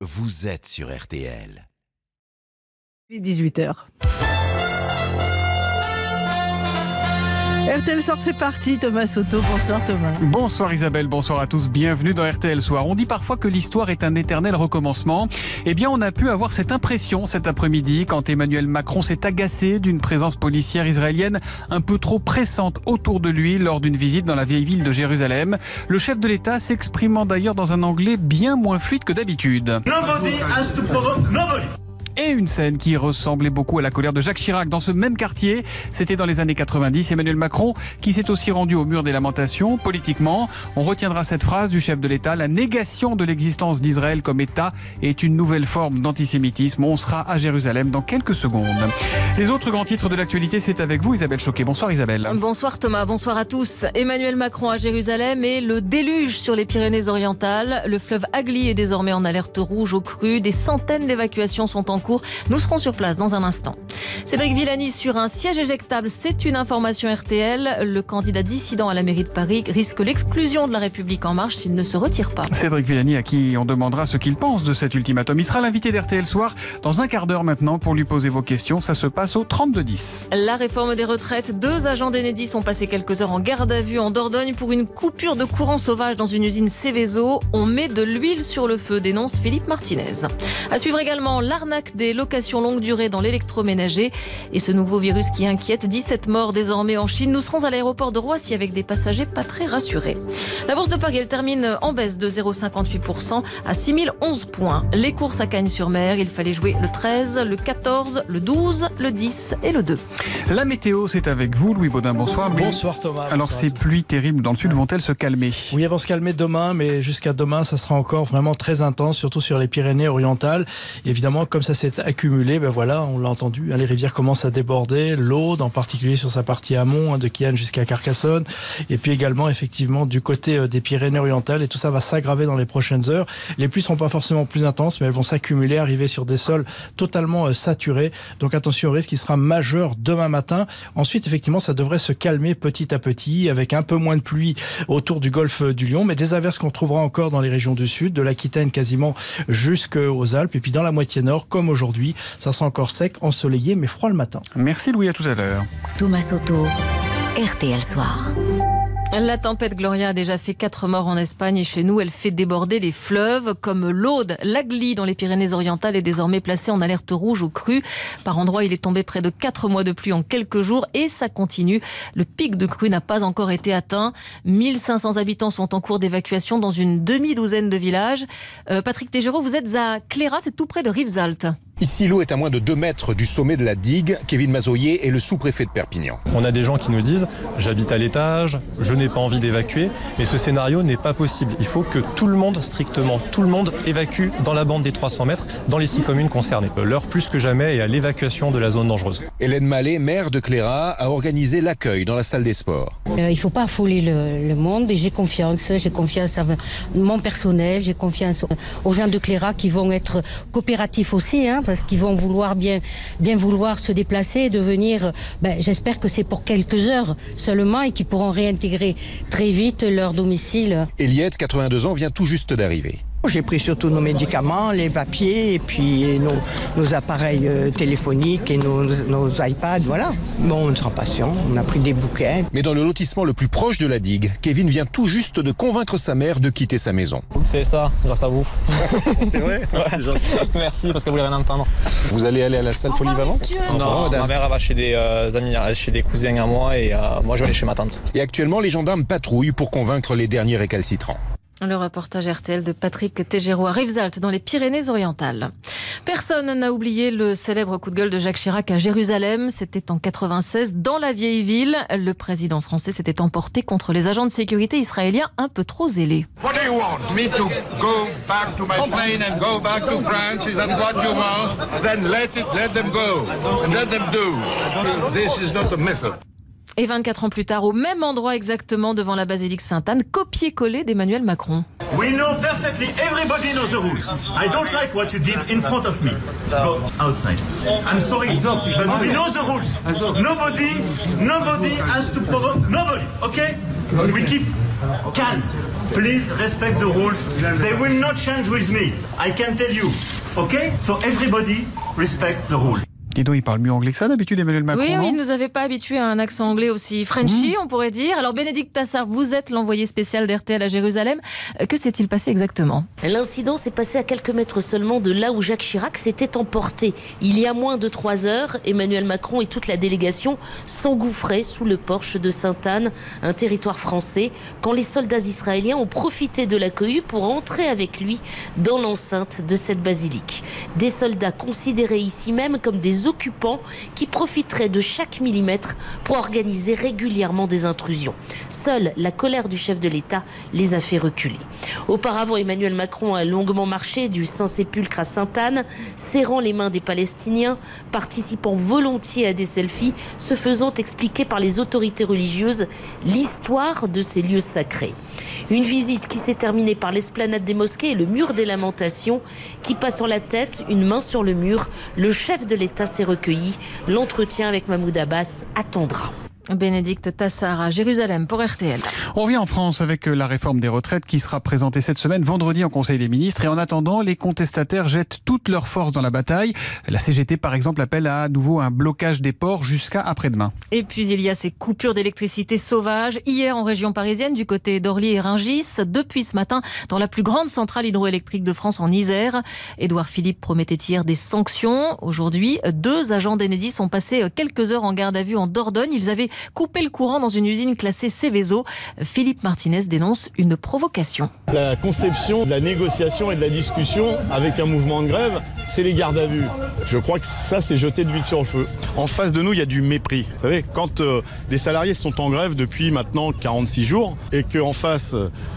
vous êtes sur RTL. Il est 18h. RTL Soir, c'est parti. Thomas Soto, bonsoir Thomas. Bonsoir Isabelle, bonsoir à tous, bienvenue dans RTL Soir. On dit parfois que l'histoire est un éternel recommencement. Eh bien, on a pu avoir cette impression cet après-midi quand Emmanuel Macron s'est agacé d'une présence policière israélienne un peu trop pressante autour de lui lors d'une visite dans la vieille ville de Jérusalem. Le chef de l'État s'exprimant d'ailleurs dans un anglais bien moins fluide que d'habitude. Nobody has to provoke nobody. Et une scène qui ressemblait beaucoup à la colère de Jacques Chirac dans ce même quartier. C'était dans les années 90. Emmanuel Macron qui s'est aussi rendu au mur des lamentations. Politiquement, on retiendra cette phrase du chef de l'État. La négation de l'existence d'Israël comme État est une nouvelle forme d'antisémitisme. On sera à Jérusalem dans quelques secondes. Les autres grands titres de l'actualité, c'est avec vous Isabelle Choquet. Bonsoir Isabelle. Bonsoir Thomas, bonsoir à tous. Emmanuel Macron à Jérusalem et le déluge sur les Pyrénées-Orientales. Le fleuve Agly est désormais en alerte rouge aux crues. Des centaines d'évacuations sont en cours. Nous serons sur place dans un instant. Cédric Villani sur un siège éjectable, c'est une information RTL. Le candidat dissident à la mairie de Paris risque l'exclusion de la République En Marche s'il ne se retire pas. Cédric Villani à qui on demandera ce qu'il pense de cet ultimatum. Il sera l'invité d'RTL Soir dans un quart d'heure maintenant pour lui poser vos questions. Ça se passe au 32-10. La réforme des retraites. 2 agents d'Enedis ont passé quelques heures en garde à vue en Dordogne pour une coupure de courant sauvage dans une usine Céveso. On met de l'huile sur le feu, dénonce Philippe Martinez. À suivre également l'arnaque des locations longue durée dans l'électroménager et ce nouveau virus qui inquiète. 17 morts désormais en Chine. Nous serons à l'aéroport de Roissy avec des passagers pas très rassurés. La bourse de Paris, elle termine en baisse de 0,58% à 6011 points. Les courses à Cagnes-sur-Mer, il fallait jouer le 13, le 14, le 12, le 10 et le 2. La météo, c'est avec vous Louis Baudin. Bonsoir Louis. Bonsoir Thomas. Alors bonsoir. ces pluies terribles dans le sud vont-elles se calmer? Oui, elles vont se calmer demain, mais jusqu'à demain, ça sera encore vraiment très intense, surtout sur les Pyrénées-Orientales. Évidemment, comme ça s'est accumulé, ben voilà, on l'a entendu, les rivières commencent à déborder, l'Aude, en particulier sur sa partie amont, de Kian jusqu'à Carcassonne, et puis également effectivement du côté des Pyrénées-Orientales, et tout ça va s'aggraver dans les prochaines heures. Les pluies ne seront pas forcément plus intenses, mais elles vont s'accumuler, arriver sur des sols totalement saturés. Donc attention au risque, qui sera majeur demain matin. Ensuite, effectivement, ça devrait se calmer petit à petit, avec un peu moins de pluie autour du golfe du Lion, mais des averses qu'on trouvera encore dans les régions du sud, de l'Aquitaine quasiment jusqu'aux Alpes, et puis dans la moitié nord, comme aujourd'hui, ça sera encore sec, ensoleillé, mais froid le matin. Merci Louis, à tout à l'heure. Thomas Soto, RTL Soir. La tempête Gloria a déjà fait 4 morts en Espagne et chez nous, elle fait déborder les fleuves comme l'Aude. L'Agly dans les Pyrénées-Orientales est désormais placé en alerte rouge aux crues. Par endroits, il est tombé près de 4 mois de pluie en quelques jours et ça continue. Le pic de crue n'a pas encore été atteint. 1500 habitants sont en cours d'évacuation dans une demi-douzaine de villages. Patrick Tégéraud, vous êtes à Cléra, c'est tout près de Rivesaltes. Ici, l'eau est à moins de 2 mètres du sommet de la digue. Kevin Mazoyer est le sous-préfet de Perpignan. On a des gens qui nous disent « j'habite à l'étage, je n'ai pas envie d'évacuer », mais ce scénario n'est pas possible. Il faut que tout le monde, strictement tout le monde, évacue dans la bande des 300 mètres, dans les 6 communes concernées. L'heure plus que jamais est à l'évacuation de la zone dangereuse. Hélène Mallet, maire de Cléra, a organisé l'accueil dans la salle des sports. Il ne faut pas affoler le monde et j'ai confiance à mon personnel, j'ai confiance aux gens de Cléra qui vont être coopératifs aussi, parce qu'ils vont vouloir bien vouloir se déplacer et devenir, j'espère que c'est pour quelques heures seulement et qu'ils pourront réintégrer très vite leur domicile. Eliette, 82 ans, vient tout juste d'arriver. J'ai pris surtout nos médicaments, les papiers et puis nos appareils téléphoniques et nos iPads, voilà. Bon, on sera patient, on a pris des bouquets. Mais dans le lotissement le plus proche de la digue, Kevin vient tout juste de convaincre sa mère de quitter sa maison. C'est ça, grâce à vous. C'est vrai? Ouais. Merci, parce que vous voulez rien entendre. Vous allez aller à la salle polyvalente? Non, ma mère va chez des amis, chez des cousins à moi et moi je vais aller chez ma tante. Et actuellement, les gendarmes patrouillent pour convaincre les derniers récalcitrants. Le reportage RTL de Patrick Tégéraud à Rivesaltes dans les Pyrénées-Orientales. Personne n'a oublié le célèbre coup de gueule de Jacques Chirac à Jérusalem. C'était en 96 dans la vieille ville. Le président français s'était emporté contre les agents de sécurité israéliens un peu trop zélés. What do you want? Me to go back to my plane and go back to France? Is that what you want? Then let them go and let them do. This is not a method. Et 24 ans plus tard, au même endroit exactement devant la basilique Sainte-Anne, copier-coller d'Emmanuel Macron. We know perfectly, everybody knows the rules. I don't like what you did in front of me. Go outside. I'm sorry, but we know the rules. Nobody has to provoke nobody, okay? We keep Can't. Please respect the rules. They will not change with me. I can tell you. Okay? So everybody respects the rules. Et donc, il parle mieux anglais que ça d'habitude, Emmanuel Macron. Oui, non il ne nous avait pas habitués à un accent anglais aussi Frenchy, on pourrait dire. Alors, Bénédicte Tassard, vous êtes l'envoyé spécial d'RTL à Jérusalem. Que s'est-il passé exactement? L'incident s'est passé à quelques mètres seulement de là où Jacques Chirac s'était emporté. Il y a moins de 3 heures, Emmanuel Macron et toute la délégation s'engouffraient sous le porche de Sainte-Anne, un territoire français, quand les soldats israéliens ont profité de la cohue pour entrer avec lui dans l'enceinte de cette basilique. Des soldats considérés ici même comme des occupants qui profiteraient de chaque millimètre pour organiser régulièrement des intrusions. Seule la colère du chef de l'État les a fait reculer. Auparavant, Emmanuel Macron a longuement marché du Saint-Sépulcre à Sainte-Anne, serrant les mains des Palestiniens, participant volontiers à des selfies, se faisant expliquer par les autorités religieuses l'histoire de ces lieux sacrés. Une visite qui s'est terminée par l'esplanade des mosquées et le mur des lamentations, qui passe sur la tête, une main sur le mur. Le chef de l'État s'est recueilli. L'entretien avec Mahmoud Abbas attendra. Bénédicte Tassard à Jérusalem pour RTL. On revient en France avec la réforme des retraites qui sera présentée cette semaine, vendredi, en Conseil des ministres. Et en attendant, les contestataires jettent toutes leurs forces dans la bataille. La CGT, par exemple, appelle à nouveau un blocage des ports jusqu'à après-demain. Et puis, il y a ces coupures d'électricité sauvages. Hier, en région parisienne, du côté d'Orly et Rungis. Depuis ce matin, dans la plus grande centrale hydroélectrique de France, en Isère. Édouard Philippe promettait hier des sanctions. Aujourd'hui, 2 agents d'Enedis ont passé quelques heures en garde à vue en Dordogne. Ils avaient coupé le courant dans une usine classée Seveso. Philippe Martinez dénonce une provocation. La conception de la négociation et de la discussion avec un mouvement de grève, c'est les gardes à vue. Je crois que ça, c'est jeter de l'huile sur le feu. En face de nous, il y a du mépris. Vous savez, quand des salariés sont en grève depuis maintenant 46 jours et qu'en face,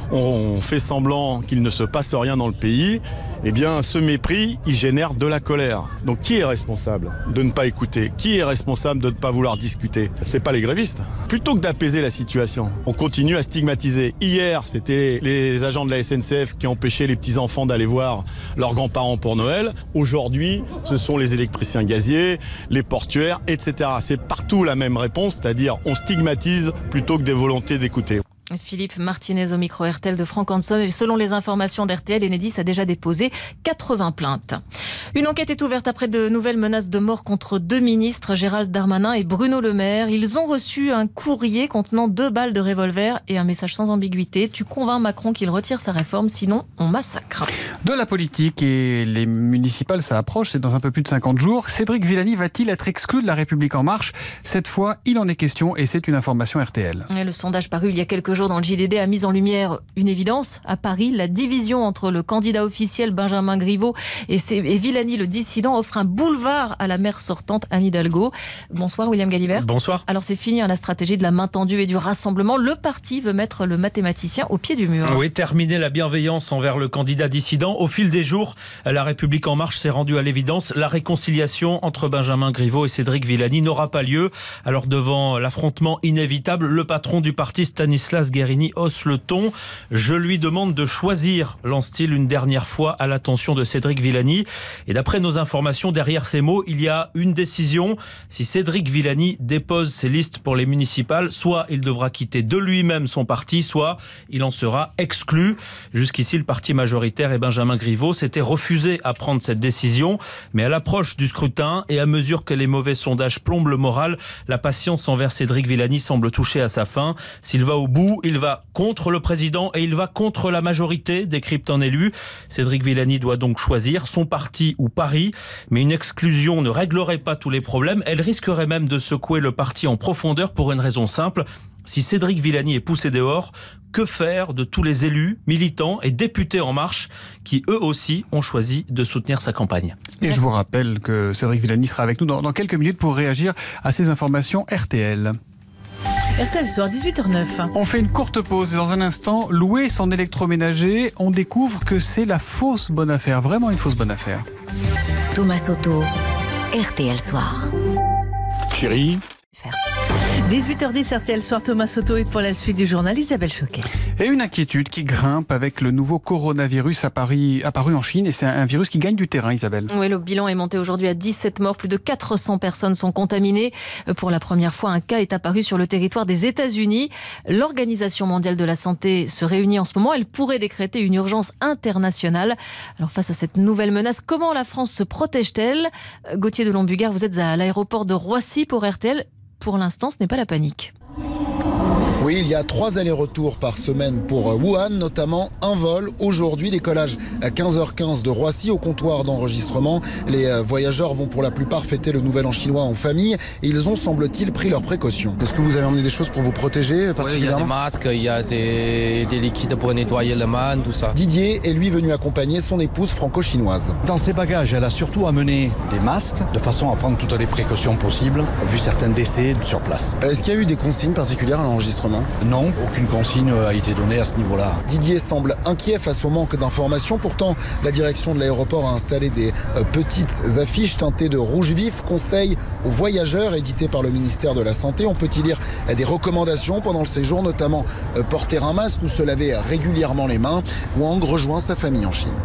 on fait semblant qu'il ne se passe rien dans le pays, eh bien ce mépris, il génère de la colère. Donc qui est responsable de ne pas écouter? Qui est responsable de ne pas vouloir discuter? C'est pas les grévistes. Plutôt que d'apaiser la situation, on continue à stigmatiser. Hier, c'était les agents de la SNCF qui empêchaient les petits-enfants d'aller voir leurs grands-parents pour Noël. Aujourd'hui, ce sont les électriciens gaziers, les portuaires, etc. C'est partout la même réponse, c'est-à-dire on stigmatise plutôt que des volontés d'écouter. Philippe Martinez au micro RTL de Franck Hanson. Et selon les informations d'RTL, Enedis a déjà déposé 80 plaintes. Une enquête est ouverte après de nouvelles menaces de mort contre 2 ministres, Gérald Darmanin et Bruno Le Maire. Ils ont reçu un courrier contenant 2 balles de revolver et un message sans ambiguïté. Tu convaincs Macron qu'il retire sa réforme, sinon on massacre. De la politique et les municipales, ça approche, c'est dans un peu plus de 50 jours. Cédric Villani va-t-il être exclu de La République En Marche? Cette fois, il en est question et c'est une information RTL. Et le sondage paru il y a quelques jours dans le JDD a mis en lumière une évidence. À Paris, la division entre le candidat officiel Benjamin Griveaux et Villani, le dissident, offre un boulevard à la maire sortante Anne Hidalgo. Bonsoir William Galibert. Bonsoir. Alors c'est fini la stratégie de la main tendue et du rassemblement. Le parti veut mettre le mathématicien au pied du mur. Oui, terminer la bienveillance envers le candidat dissident. Au fil des jours, La République En Marche s'est rendue à l'évidence. La réconciliation entre Benjamin Griveaux et Cédric Villani n'aura pas lieu. Alors devant l'affrontement inévitable, le patron du parti Stanislas Guerini hausse le ton. Je lui demande de choisir, lance-t-il une dernière fois à l'attention de Cédric Villani. Et d'après nos informations, derrière ces mots, il y a une décision. Si Cédric Villani dépose ses listes pour les municipales, soit il devra quitter de lui-même son parti, soit il en sera exclu. Jusqu'ici, le parti majoritaire et Benjamin Griveaux s'étaient refusés à prendre cette décision. Mais à l'approche du scrutin et à mesure que les mauvais sondages plombent le moral, la patience envers Cédric Villani semble toucher à sa fin. S'il va au bout, il va contre le président et il va contre la majorité, décrypte un élu. Cédric Villani doit donc choisir son parti ou Paris. Mais une exclusion ne réglerait pas tous les problèmes. Elle risquerait même de secouer le parti en profondeur pour une raison simple. Si Cédric Villani est poussé dehors, que faire de tous les élus, militants et députés En Marche qui, eux aussi, ont choisi de soutenir sa campagne? Et je vous rappelle que Cédric Villani sera avec nous dans quelques minutes pour réagir à ces informations RTL. RTL Soir, 18h09. On fait une courte pause et dans un instant, louer son électroménager, on découvre que c'est la fausse bonne affaire, vraiment une fausse bonne affaire. Thomas Soto, RTL Soir. Chérie. 18h10, RTL Soir, Thomas Soto, et pour la suite du journal, Isabelle Choquet. Et une inquiétude qui grimpe avec le nouveau coronavirus apparu en Chine. Et c'est un virus qui gagne du terrain, Isabelle. Oui, le bilan est monté aujourd'hui à 17 morts. Plus de 400 personnes sont contaminées. Pour la première fois, un cas est apparu sur le territoire des États-Unis. L'Organisation mondiale de la santé se réunit en ce moment. Elle pourrait décréter une urgence internationale. Alors face à cette nouvelle menace, comment la France se protège-t-elle ? Gauthier de Lombugard, vous êtes à l'aéroport de Roissy pour RTL. Pour l'instant, ce n'est pas la panique. Oui, il y a 3 allers-retours par semaine pour Wuhan, notamment un vol aujourd'hui, décollage à 15h15 de Roissy au comptoir d'enregistrement. Les voyageurs vont pour la plupart fêter le Nouvel An chinois en famille et ils ont, semble-t-il, pris leurs précautions. Est-ce que vous avez emmené des choses pour vous protéger particulièrement ? Oui, il y a des masques, il y a des liquides pour nettoyer le man, tout ça. Didier est lui venu accompagner son épouse franco-chinoise. Dans ses bagages, elle a surtout amené des masques de façon à prendre toutes les précautions possibles, vu certains décès sur place. Est-ce qu'il y a eu des consignes particulières à l'enregistrement ? Non, aucune consigne a été donnée à ce niveau-là. Didier semble inquiet face au manque d'informations. Pourtant, la direction de l'aéroport a installé des petites affiches teintées de rouge vif, conseils aux voyageurs, éditées par le ministère de la Santé. On peut y lire des recommandations pendant le séjour, notamment porter un masque ou se laver régulièrement les mains. Wang rejoint sa famille en Chine.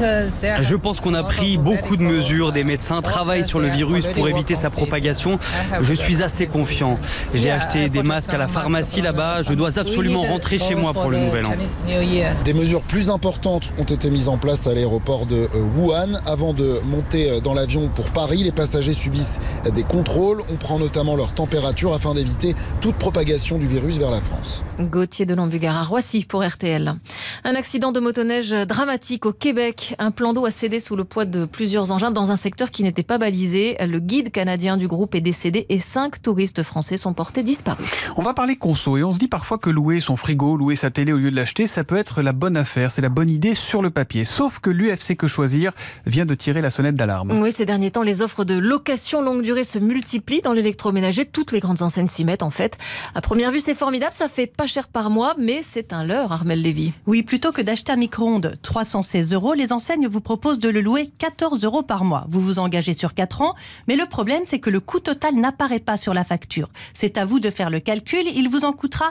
Je pense qu'on a pris beaucoup de mesures. Des médecins travaillent sur le virus pour éviter sa propagation. Je suis assez confiant. J'ai acheté des masques à la pharmacie là-bas. Je dois absolument rentrer chez moi pour le Nouvel An. Des mesures plus importantes ont été mises en place à l'aéroport de Wuhan. Avant de monter dans l'avion pour Paris, les passagers subissent des contrôles. On prend notamment leur température afin d'éviter toute propagation du virus vers la France. Gauthier de Lombugard à Roissy pour RTL. Un accident de motoneige dramatique au Québec. Un plan d'eau a cédé sous le poids de plusieurs engins dans un secteur qui n'était pas balisé. Le guide canadien du groupe est décédé et 5 touristes français sont portés disparus. On va parler conso et on se dit parfois que louer son frigo, louer sa télé au lieu de l'acheter, ça peut être la bonne affaire, c'est la bonne idée sur le papier. Sauf que l'UFC Que Choisir vient de tirer la sonnette d'alarme. Oui, ces derniers temps, les offres de location longue durée se multiplient dans l'électroménager. Toutes les grandes enseignes s'y mettent en fait. À première vue, c'est formidable, ça fait pas cher par mois, mais c'est un leurre, Armelle Lévy. Oui, plutôt que d'acheter un micro-ondes 316 €, les enseignes vous proposent de le louer 14 € par mois. Vous vous engagez sur 4 ans, mais le problème, c'est que le coût total n'apparaît pas sur la facture. C'est à vous de faire le calcul, il vous en coûtera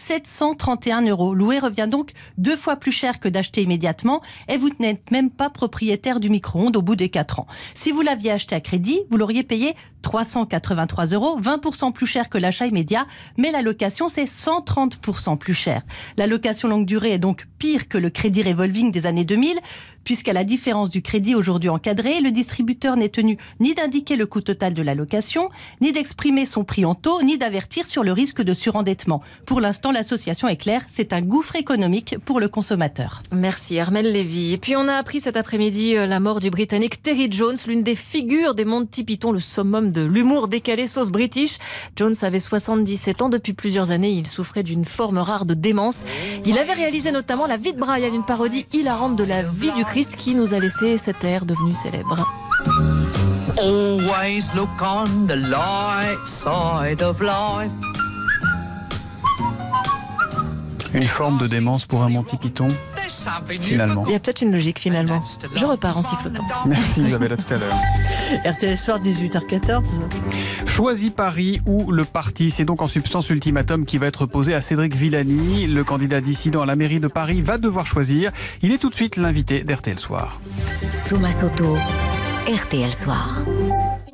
731 €. Louer revient donc 2 fois plus cher que d'acheter immédiatement et vous n'êtes même pas propriétaire du micro-ondes au bout des 4 ans. Si vous l'aviez acheté à crédit, vous l'auriez payé 383 €, 20% plus cher que l'achat immédiat, mais la location, c'est 130% plus cher. La location longue durée est donc pire que le crédit revolving des années 2000, puisqu'à la différence du crédit aujourd'hui encadré, le distributeur n'est tenu ni d'indiquer le coût total de la location, ni d'exprimer son prix en taux, ni d'avertir sur le risque de surendettement. Pour l'instant, l'association est claire, c'est un gouffre économique pour le consommateur. Merci Armelle Lévy. Et puis on a appris cet après-midi la mort du Britannique Terry Jones, l'une des figures des Monty Python, le summum de l'humour décalé sauce british. Jones avait 77 ans. Depuis plusieurs années, il souffrait d'une forme rare de démence. Il avait réalisé notamment La vie de Brian, une parodie hilarante de la vie du Christ qui nous a laissé cet air devenu célèbre. Always look on the light side of life. Une forme de démence pour un Monty Python, finalement. Il y a peut-être une logique, finalement. Je repars en sifflotant. Merci Isabelle, à tout à l'heure. RTL Soir, 18h14. Choisis Paris ou le parti, c'est donc en substance l'ultimatum qui va être posé à Cédric Villani. Le candidat dissident à la mairie de Paris va devoir choisir. Il est tout de suite l'invité d'RTL Soir. Thomas Soto, RTL Soir.